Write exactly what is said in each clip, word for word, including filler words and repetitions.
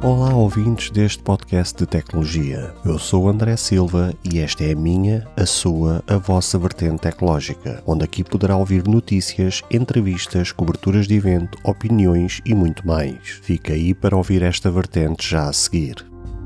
Olá, ouvintes deste podcast de tecnologia. Eu sou o André Silva e esta é a minha, a sua, a vossa vertente tecnológica, onde aqui poderá ouvir notícias, entrevistas, coberturas de evento, opiniões e muito mais. Fica aí para ouvir esta vertente já a seguir.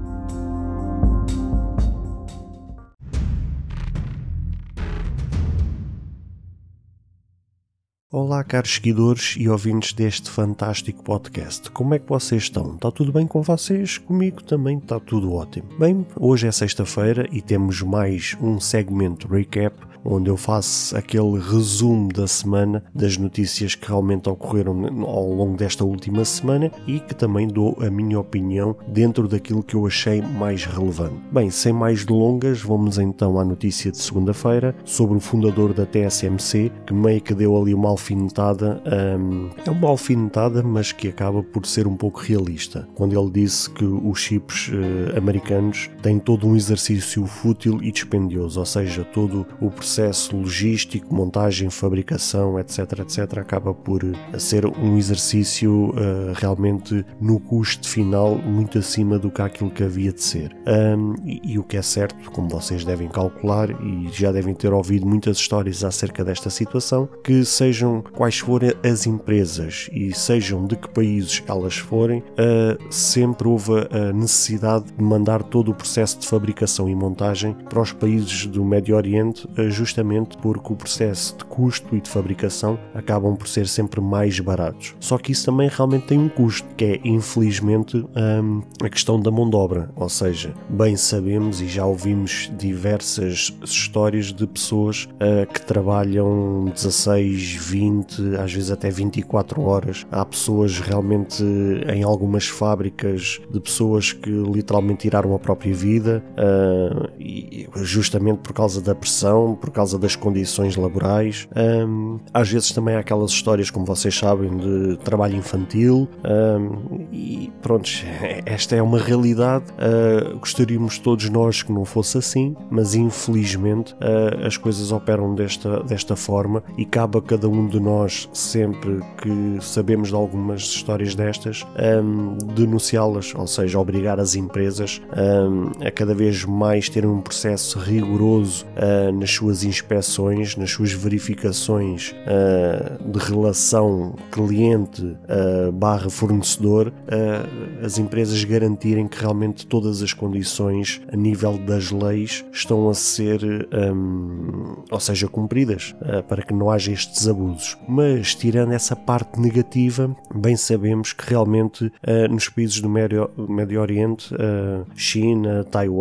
Olá, caros seguidores e ouvintes deste fantástico podcast. Como é que vocês estão? Está tudo bem com vocês? Comigo também está tudo ótimo. Bem, hoje é sexta-feira e temos mais um segmento recap, onde eu faço aquele resumo da semana das notícias que realmente ocorreram ao longo desta última semana e que também dou a minha opinião dentro daquilo que eu achei mais relevante. Bem, sem mais delongas, vamos então à notícia de segunda-feira sobre o fundador da T S M C, que meio que deu ali uma alfinetada, um, é uma alfinetada, mas que acaba por ser um pouco realista, quando ele disse que os chips uh, americanos têm todo um exercício fútil e dispendioso, ou seja, todo o processo processo logístico, montagem, fabricação, etc, etc, acaba por ser um exercício uh, realmente no custo final muito acima do que aquilo que havia de ser. Um, e, e o que é certo, como vocês devem calcular e já devem ter ouvido muitas histórias acerca desta situação, que sejam quais forem as empresas e sejam de que países elas forem, uh, sempre houve a necessidade de mandar todo o processo de fabricação e montagem para os países do Médio Oriente, uh, justamente porque o processo de custo e de fabricação acabam por ser sempre mais baratos. Só que isso também realmente tem um custo, que é infelizmente hum, a questão da mão de obra, ou seja, bem sabemos e já ouvimos diversas histórias de pessoas uh, que trabalham dezasseis, vinte, às vezes até vinte e quatro horas. Há pessoas realmente em algumas fábricas de pessoas que literalmente tiraram a própria vida, uh, e justamente por causa da pressão, por causa das condições laborais. Um, às vezes também há aquelas histórias, como vocês sabem, de trabalho infantil, um, e pronto, esta é uma realidade. Uh, gostaríamos todos nós que não fosse assim, mas infelizmente uh, as coisas operam desta, desta forma e cabe a cada um de nós, sempre que sabemos de algumas histórias destas, um, denunciá-las, ou seja, obrigar as empresas um, a cada vez mais terem um processo rigoroso uh, nas suas inspeções, nas suas verificações uh, de relação cliente uh, barra fornecedor, uh, as empresas garantirem que realmente todas as condições a nível das leis estão a ser, um, ou seja, cumpridas, uh, para que não haja estes abusos. Mas, tirando essa parte negativa, bem sabemos que realmente uh, nos países do Médio, Médio Oriente, uh, China,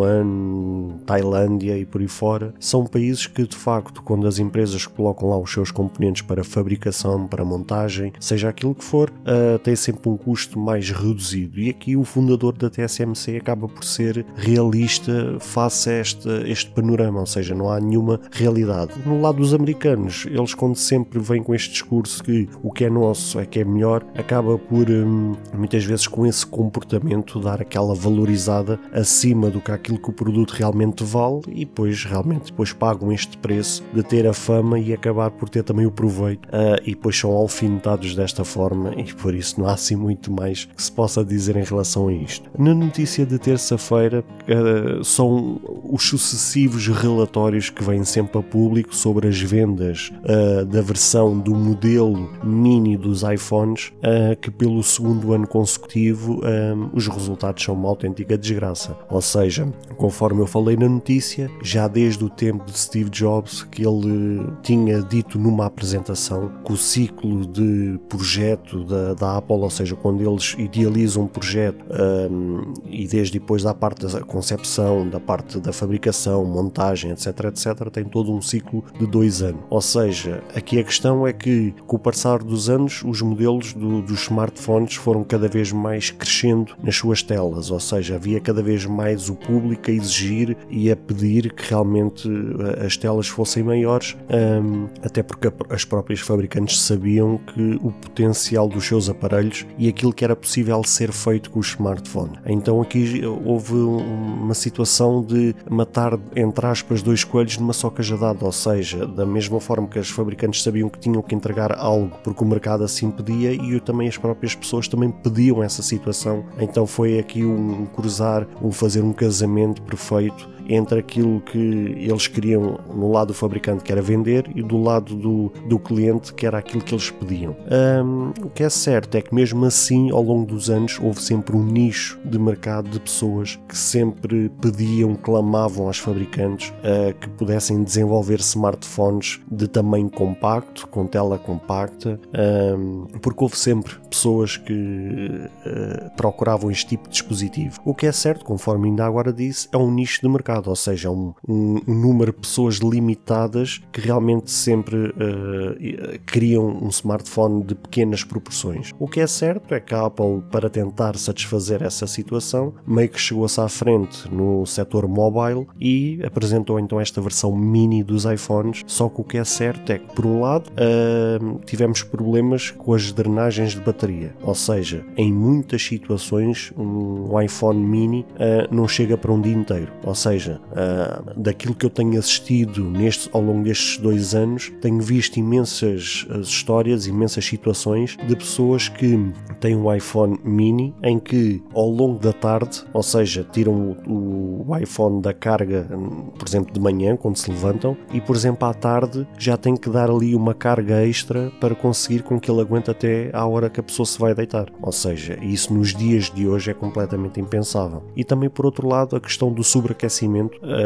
Taiwan, Tailândia e por aí fora, são países que de facto, quando as empresas colocam lá os seus componentes para fabricação, para montagem, seja aquilo que for, uh, tem sempre um custo mais reduzido. E aqui o fundador da T S M C acaba por ser realista face a este, este panorama, ou seja, não há nenhuma realidade. No lado dos americanos, eles quando sempre vêm com este discurso que o que é nosso é que é melhor, acaba por um, muitas vezes com esse comportamento dar aquela valorizada acima do que aquilo que o produto realmente vale e depois realmente depois pagam este preço de ter a fama e acabar por ter também o proveito, uh, e depois são alfinetados desta forma e por isso não há assim muito mais que se possa dizer em relação a isto. Na notícia de terça-feira uh, são os sucessivos relatórios que vêm sempre a público sobre as vendas uh, da versão do modelo mini dos iPhones, uh, que pelo segundo ano consecutivo uh, os resultados são uma autêntica desgraça. Ou seja, conforme eu falei na notícia, já desde o tempo de Steve Jobs, que ele tinha dito numa apresentação que o ciclo de projeto da, da Apple, ou seja, quando eles idealizam um projeto um, e desde depois da parte da concepção, da parte da fabricação, montagem, etc, etc, tem todo um ciclo de dois anos. Ou seja, aqui a questão é que com o passar dos anos os modelos do, dos smartphones foram cada vez mais crescendo nas suas telas, ou seja, havia cada vez mais o público a exigir e a pedir que realmente as telas fossem maiores, um, até porque as próprias fabricantes sabiam que o potencial dos seus aparelhos e aquilo que era possível ser feito com o smartphone. Então aqui houve uma situação de matar, entre aspas, dois coelhos numa só cajadada, ou seja, da mesma forma que as fabricantes sabiam que tinham tinham que entregar algo porque o mercado assim pedia, e também as próprias pessoas também pediam essa situação. Então foi aqui um cruzar, um fazer um casamento perfeito entre aquilo que eles queriam no lado do fabricante, que era vender, e do lado do, do cliente, que era aquilo que eles pediam. Um, o que é certo é que mesmo assim, ao longo dos anos, houve sempre um nicho de mercado de pessoas que sempre pediam, clamavam aos fabricantes uh, que pudessem desenvolver smartphones de tamanho compacto, com tela compacta, um, porque houve sempre pessoas que uh, procuravam este tipo de dispositivo. O que é certo, conforme ainda agora disse, é um nicho de mercado, ou seja, um, um, um número de pessoas limitadas que realmente sempre uh, criam um smartphone de pequenas proporções. O que é certo é que a Apple, para tentar satisfazer essa situação, meio que chegou-se à frente no setor mobile e apresentou então esta versão mini dos iPhones. Só que o que é certo é que, por um lado, uh, tivemos problemas com as drenagens de bateria, ou seja, em muitas situações um iPhone mini uh, não chega para um dia inteiro, ou seja, Uh, daquilo que eu tenho assistido neste, ao longo destes dois anos, tenho visto imensas uh, histórias, imensas situações de pessoas que têm um iPhone mini em que ao longo da tarde, ou seja, tiram o, o iPhone da carga, por exemplo, de manhã, quando se levantam, e por exemplo à tarde já têm que dar ali uma carga extra para conseguir com que ele aguente até à hora que a pessoa se vai deitar. Ou seja, isso nos dias de hoje é completamente impensável. E também, por outro lado, a questão do sobreaquecimento,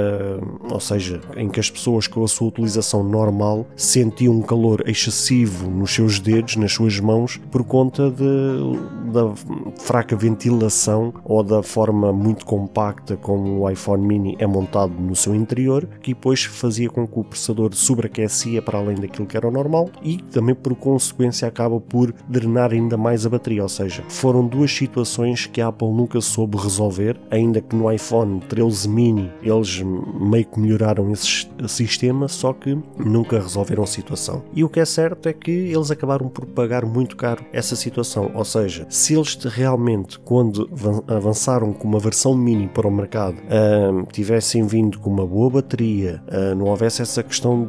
Uh, ou seja, em que as pessoas com a sua utilização normal sentiam um calor excessivo nos seus dedos, nas suas mãos, por conta de, da fraca ventilação ou da forma muito compacta como o iPhone mini é montado no seu interior, que depois fazia com que o processador sobreaquecia para além daquilo que era o normal e também por consequência acaba por drenar ainda mais a bateria. Ou seja, foram duas situações que a Apple nunca soube resolver, ainda que no iPhone treze mini eles meio que melhoraram esse sistema, só que nunca resolveram a situação. E o que é certo é que eles acabaram por pagar muito caro essa situação, ou seja, se eles realmente, quando avançaram com uma versão mini para o mercado, uh, tivessem vindo com uma boa bateria, uh, não houvesse essa questão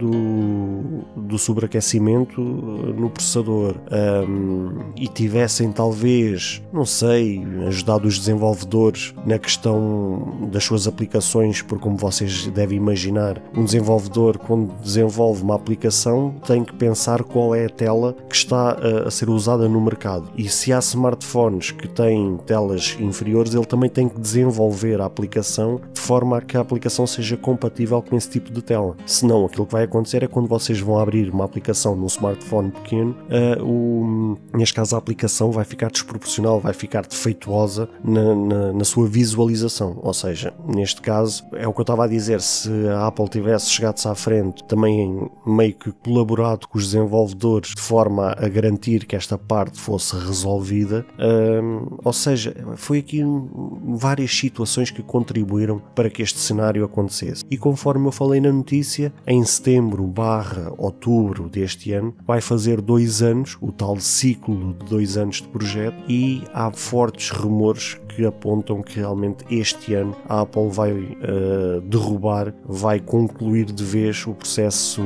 do, do sobreaquecimento no processador, um, e tivessem talvez, não sei, ajudado os desenvolvedores na questão das suas aplicações, porque como vocês devem imaginar, um desenvolvedor quando desenvolve uma aplicação tem que pensar qual é a tela que está a, a ser usada no mercado, e se há smartphones que têm telas inferiores, ele também tem que desenvolver a aplicação de forma a que a aplicação seja compatível com esse tipo de tela. Senão aquilo que vai acontecer é quando vocês vão abrir uma aplicação num smartphone pequeno, uh, o, neste caso a aplicação vai ficar desproporcional, vai ficar defeituosa na, na, na sua visualização, ou seja, neste caso é o que eu estava a dizer, se a Apple tivesse chegado-se à frente, também meio que colaborado com os desenvolvedores de forma a garantir que esta parte fosse resolvida, um, ou seja, foi aqui várias situações que contribuíram para que este cenário acontecesse. E conforme eu falei na notícia, em setembro barra outubro deste ano, vai fazer dois anos, o tal ciclo de dois anos de projeto, e há fortes rumores que apontam que realmente este ano a Apple vai uh, derrubar, vai concluir de vez o processo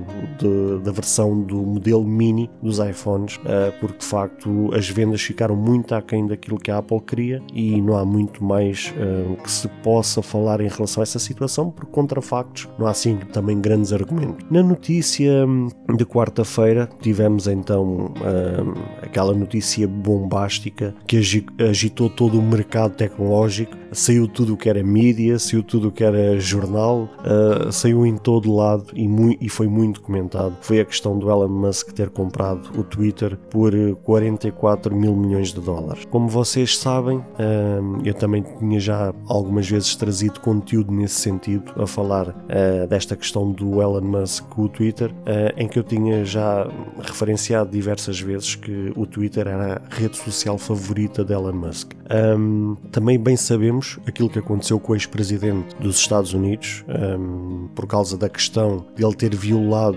de, da versão do modelo mini dos iPhones, uh, porque de facto as vendas ficaram muito aquém daquilo que a Apple queria e não há muito mais uh, que se possa falar em relação a essa situação, porque contra factos não há assim também grandes argumentos. Na notícia de quarta-feira tivemos então uh, aquela notícia bombástica que agitou todo o mercado tecnológico, saiu tudo o que era mídia, saiu tudo o que era jornal, uh, saiu em todo lado e, e foi muito comentado. Foi a questão do Elon Musk ter comprado o Twitter por quarenta e quatro mil milhões de dólares. Como vocês sabem, uh, eu também tinha já algumas vezes trazido conteúdo nesse sentido, a falar uh, desta questão do Elon Musk com o Twitter, uh, em que eu tinha já referenciado diversas vezes que o Twitter era a rede social favorita de Elon Musk. Um, também bem sabemos sabemos aquilo que aconteceu com o ex-presidente dos Estados Unidos, um, por causa da questão de ele ter violado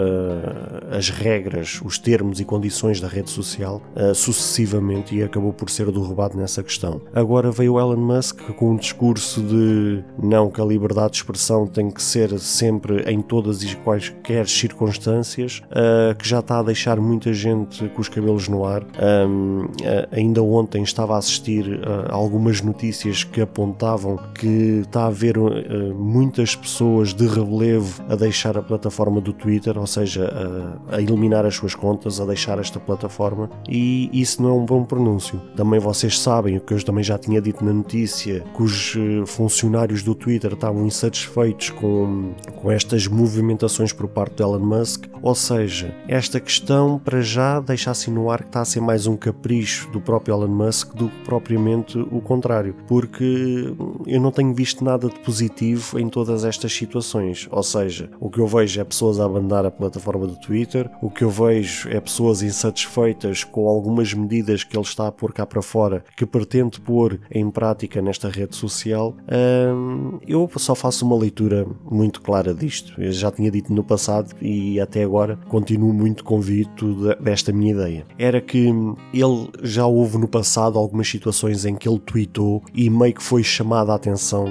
uh, as regras, os termos e condições da rede social uh, sucessivamente, e acabou por ser derrubado nessa questão. Agora veio o Elon Musk com um discurso de não, que a liberdade de expressão tem que ser sempre em todas e quaisquer circunstâncias, uh, que já está a deixar muita gente com os cabelos no ar. Um, uh, ainda ontem estava a assistir uh, a algumas notícias que apontavam que está a haver uh, muitas pessoas de relevo a deixar a plataforma do Twitter, ou seja, a, a eliminar as suas contas, a deixar esta plataforma, e isso não é um bom pronúncio. Também vocês sabem, o que eu também já tinha dito na notícia, que os uh, funcionários do Twitter estavam insatisfeitos com, com estas movimentações por parte de Elon Musk, ou seja, esta questão para já deixa assim no ar que está a ser mais um capricho do próprio Elon Musk do que propriamente o contrário, porque eu não tenho visto nada de positivo em todas estas situações. Ou seja, o que eu vejo é pessoas a abandonar a plataforma do Twitter, o que eu vejo é pessoas insatisfeitas com algumas medidas que ele está a pôr cá para fora, que pretende pôr em prática nesta rede social. Hum, eu só faço uma leitura muito clara disto. Eu já tinha dito no passado e até agora continuo muito convicto desta minha ideia. Era que ele já houve no passado algumas situações em que ele tweetou e meio que foi chamada a atenção,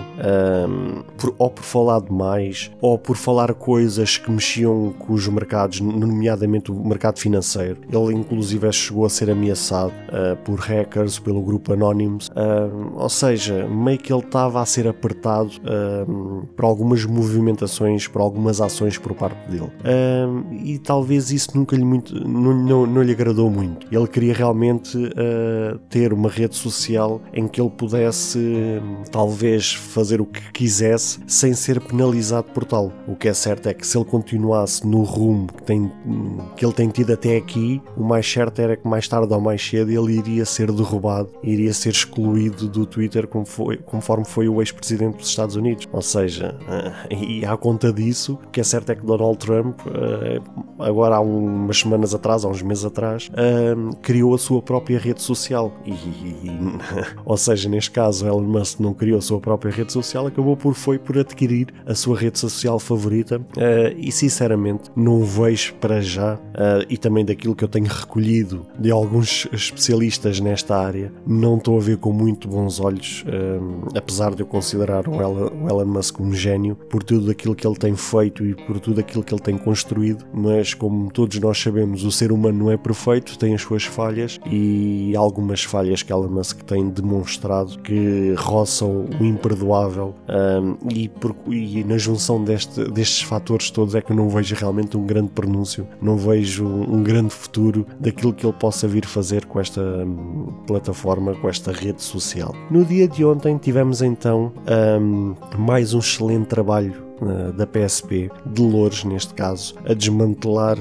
um, por, ou por falar demais, ou por falar coisas que mexiam com os mercados, nomeadamente o mercado financeiro. Ele inclusive chegou a ser ameaçado uh, por hackers, pelo grupo Anonymous, uh, ou seja, meio que ele estava a ser apertado uh, por algumas movimentações, por algumas ações por parte dele. Uh, e talvez isso nunca lhe, muito, não, não, não lhe agradou muito. Ele queria realmente uh, ter uma rede social em que ele pudesse uh, talvez fazer o que quisesse sem ser penalizado por tal. O que é certo é que se ele continuasse no rumo que, tem, que ele tem tido até aqui, o mais certo era que mais tarde ou mais cedo ele iria ser derrubado, iria ser excluído do Twitter como foi, conforme foi o ex-presidente dos Estados Unidos. Ou seja, uh, e à conta disso, o que é certo é que Donald Trump, uh, agora há umas semanas atrás, há uns meses atrás, uh, criou a sua própria rede social. E, e, ou seja, neste caso, Elon Musk não criou a sua própria rede social, acabou por foi por adquirir a sua rede social favorita, uh, e sinceramente não vejo para já, uh, e também daquilo que eu tenho recolhido de alguns especialistas nesta área, não estou a ver com muito bons olhos, uh, apesar de eu considerar o Elon, o Elon Musk um gênio por tudo aquilo que ele tem feito e por tudo aquilo que ele tem construído, mas como todos nós sabemos, o ser humano não é perfeito, tem as suas falhas, e algumas falhas que Elon Musk tem demonstrado que roçam o imperdoável, um, e, por, e na junção deste, destes fatores todos é que eu não vejo realmente um grande pronúncio, não vejo um, um grande futuro daquilo que ele possa vir fazer com esta um, plataforma, com esta rede social. No dia de ontem tivemos então um, mais um excelente trabalho da P S P, de Loures neste caso, a desmantelar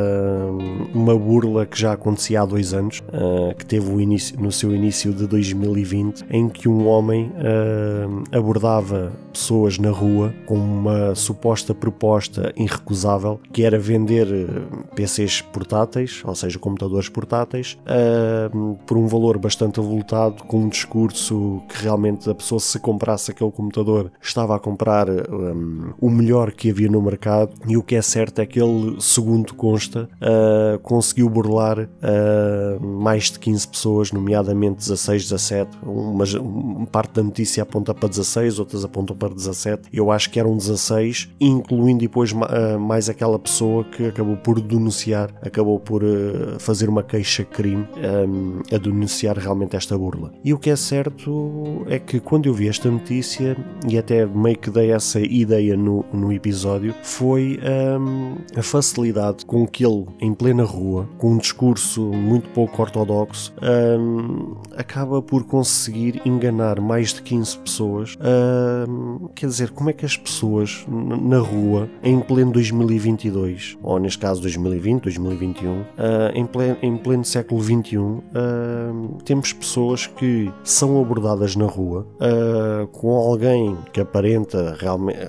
uh, uma burla que já acontecia há dois anos, uh, que teve o início, no seu início de dois mil e vinte, em que um homem uh, abordava pessoas na rua com uma suposta proposta irrecusável, que era vender P Cs portáteis, ou seja, computadores portáteis, uh, por um valor bastante avultado, com um discurso que realmente a pessoa, se comprasse aquele computador, estava a comprar um, o melhor que havia no mercado. E o que é certo é que ele, segundo consta, uh, conseguiu burlar uh, mais de quinze pessoas, nomeadamente dezasseis, dezassete, uma, uma parte da notícia aponta para dezasseis, outras apontam para dezassete, eu acho que eram dezasseis, incluindo depois uh, mais aquela pessoa que acabou por denunciar, acabou por uh, fazer uma queixa-crime um, a denunciar realmente esta burla. E o que é certo é que quando eu vi esta notícia, e até meio que dei essa ideia no, no episódio, foi um, a facilidade com que ele, em plena rua, com um discurso muito pouco ortodoxo, um, acaba por conseguir enganar mais de quinze pessoas. Um, quer dizer, como é que as pessoas na rua, em pleno dois mil e vinte e dois, ou neste caso dois mil e vinte, dois mil e vinte e um, uh, em, pleno, em pleno século vinte e um, uh, temos pessoas que são abordadas na rua uh, com alguém que aparenta realmente, neste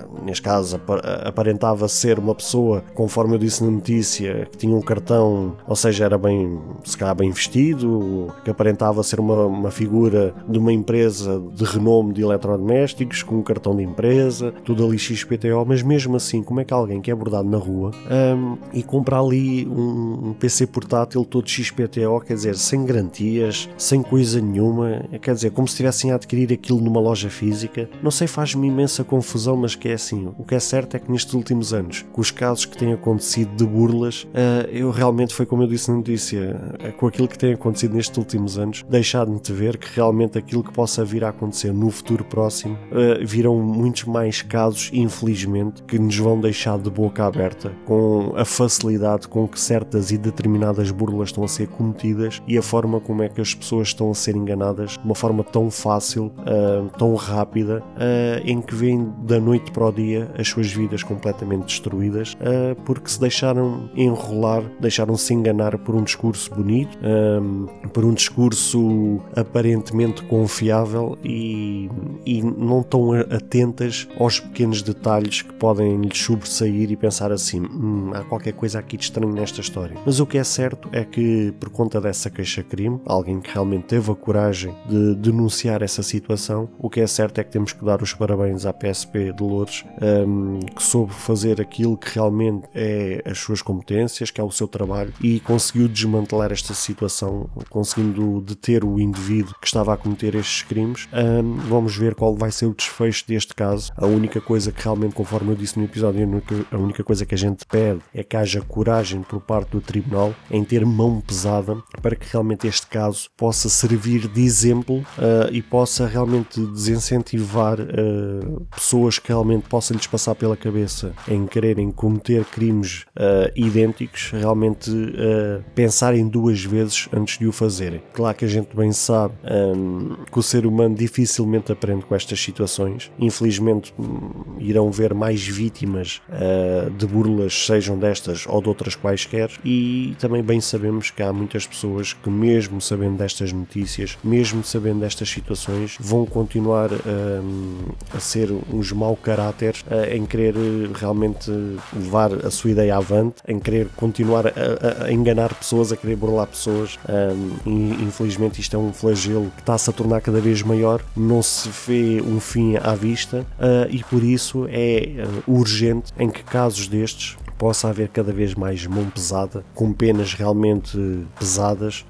caso aparentava ser uma pessoa, conforme eu disse na notícia, que tinha um cartão, ou seja, era bem, se calhar bem vestido, que aparentava ser uma, uma figura de uma empresa de renome de eletrodomésticos, com um cartão de empresa, tudo ali X P T O, mas mesmo assim, como é que alguém que é abordado na rua um, e compra ali um, um P C portátil todo X P T O, quer dizer, sem garantias, sem coisa nenhuma, quer dizer, como se estivessem a adquirir aquilo numa loja física, não sei, faz-me imensa confusão, mas que é assim, o que é certo é que nestes últimos anos, com os casos que têm acontecido de burlas, uh, eu realmente, foi como eu disse na notícia, uh, com aquilo que tem acontecido nestes últimos anos, deixar-me de ver que realmente aquilo que possa vir a acontecer no futuro próximo, uh, virão muitos mais casos, infelizmente, que nos vão deixar de boca aberta com a facilidade com que certas e determinadas burlas estão a ser cometidas e a forma como é que as pessoas estão a ser enganadas de uma forma tão fácil, uh, tão rápida, uh, em que vêm da noite para o dia as suas vidas completamente destruídas, uh, porque se deixaram enrolar, deixaram-se enganar por um discurso bonito, um, por um discurso aparentemente confiável e, e não estão atentas aos pequenos detalhes que podem lhes sobressair e pensar assim, hum, há qualquer coisa aqui de estranho nesta história. Mas o que é certo é que, por conta dessa queixa-crime, alguém que realmente teve a coragem de denunciar essa situação, o que é certo é que temos que dar os parabéns à P S P de Loures, um, que soube fazer aquilo que realmente é as suas competências, que é o seu trabalho, e conseguiu desmantelar esta situação, conseguindo deter o indivíduo que estava a cometer estes crimes. Um, vamos ver qual vai ser o desfecho deste caso. A única coisa que realmente, conforme eu disse no episódio, a única, a única coisa que a gente pede é que haja coragem por parte do tribunal em ter mão pesada para que realmente este caso possa servir de exemplo uh, e possa realmente desincentivar uh, pessoas que realmente possam lhes passar pela cabeça em quererem cometer crimes uh, idênticos, realmente uh, pensarem duas vezes antes de o fazerem. Claro que a gente bem sabe um, que o ser humano dificilmente aprende com estas situações. Infelizmente um, irão ver mais vítimas uh, de burlas, sejam destas ou de outras quaisquer, e também bem sabemos que há muitas pessoas que, mesmo sabendo destas notícias, mesmo sabendo destas situações, vão continuar um, a ser uns mau caráter uh, em querer realmente levar a sua ideia avante, em querer continuar a, a, a enganar pessoas, a querer burlar pessoas. Um, e infelizmente isto é um flagelo que está-se a tornar cada vez maior, não se vê um fim à vista, uh, e por isso é uh, urgente em que casos destes possa haver cada vez mais mão pesada, com penas realmente pesadas,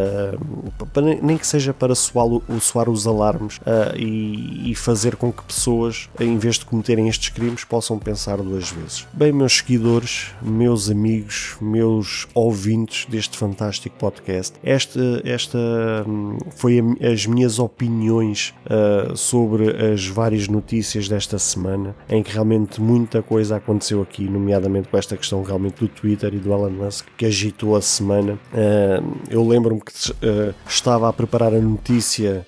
uh, para, nem que seja para soar, soar os alarmes uh, e, e fazer com que pessoas, em vez de cometerem estes crimes, possam pensar duas vezes. Bem, meus seguidores, meus amigos, meus ouvintes deste fantástico podcast, esta, esta foi a, as minhas opiniões uh, sobre as várias notícias desta semana, em que realmente muita coisa aconteceu aqui, nomeadamente com esta questão realmente do Twitter e do Elon Musk, que agitou a semana. Uh, eu lembro-me que uh, estava a preparar a notícia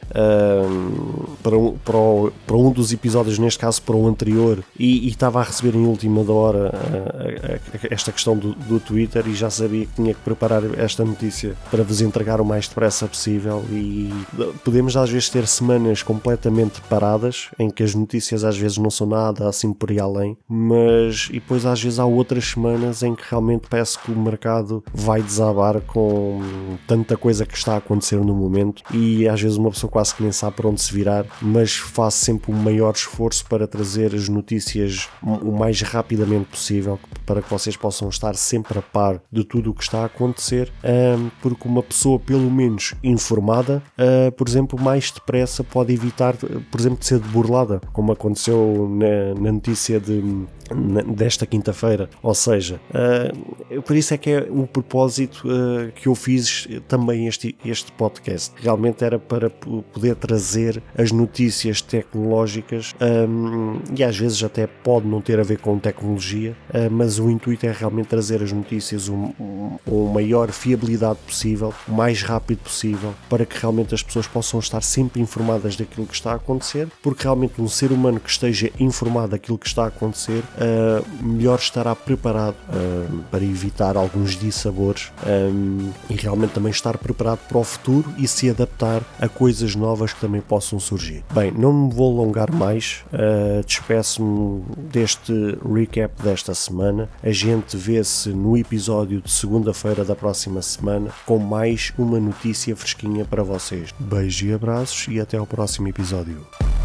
uh, para, um, para, o, para um dos episódios, neste caso para o anterior, e, e estava a receber em última hora uh, esta questão do, do Twitter, e já sabia que tinha que preparar esta notícia para vos entregar o mais depressa possível. E podemos às vezes ter semanas completamente paradas, em que as notícias às vezes não são nada assim por aí além, mas e depois às vezes há outras semanas em que realmente parece que o mercado vai desabar com tanta coisa que está a acontecer no momento, e às vezes uma pessoa quase que nem sabe para onde se virar, mas faz sempre um maior esforço para trazer as notícias o mais rapidamente possível, para que vocês possam estar sempre a par de tudo o que está a acontecer, porque uma pessoa pelo menos informada, por exemplo, mais depressa pode evitar, por exemplo, de ser burlada, como aconteceu na, na notícia de desta quinta-feira. Ou seja, uh, por isso é que é o propósito uh, que eu fiz também este, este podcast. Realmente era para poder trazer as notícias tecnológicas, um, e às vezes até pode não ter a ver com tecnologia, uh, mas o intuito é realmente trazer as notícias com um, um, a maior fiabilidade possível, o mais rápido possível, para que realmente as pessoas possam estar sempre informadas daquilo que está a acontecer, porque realmente um ser humano que esteja informado daquilo que está a acontecer, Uh, melhor estará preparado preparado uh, para evitar alguns dissabores um, e realmente também estar preparado para o futuro e se adaptar a coisas novas que também possam surgir. Bem, não me vou alongar mais, uh, despeço-me deste recap desta semana. A gente vê-se no episódio de segunda-feira da próxima semana com mais uma notícia fresquinha para vocês. Beijos e abraços e até ao próximo episódio.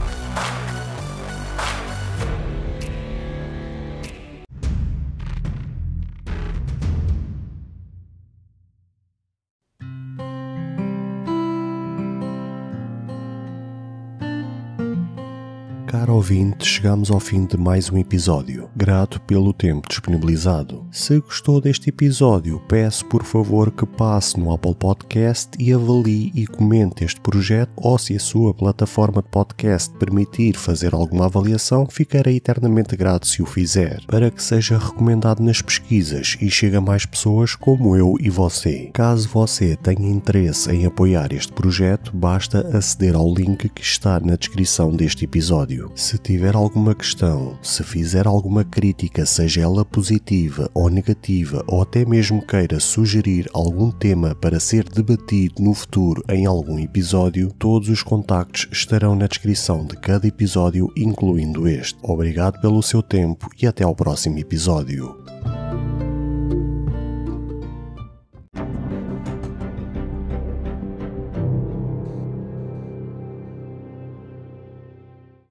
Caro ouvinte, chegamos ao fim de mais um episódio. Grato pelo tempo disponibilizado. Se gostou deste episódio, peço por favor que passe no Apple Podcast e avalie e comente este projeto, ou se a sua plataforma de podcast permitir fazer alguma avaliação, ficarei eternamente grato se o fizer, para que seja recomendado nas pesquisas e chegue a mais pessoas como eu e você. Caso você tenha interesse em apoiar este projeto, basta aceder ao link que está na descrição deste episódio. Se tiver alguma questão, se fizer alguma crítica, seja ela positiva ou negativa, ou até mesmo queira sugerir algum tema para ser debatido no futuro em algum episódio, todos os contactos estarão na descrição de cada episódio, incluindo este. Obrigado pelo seu tempo e até ao próximo episódio.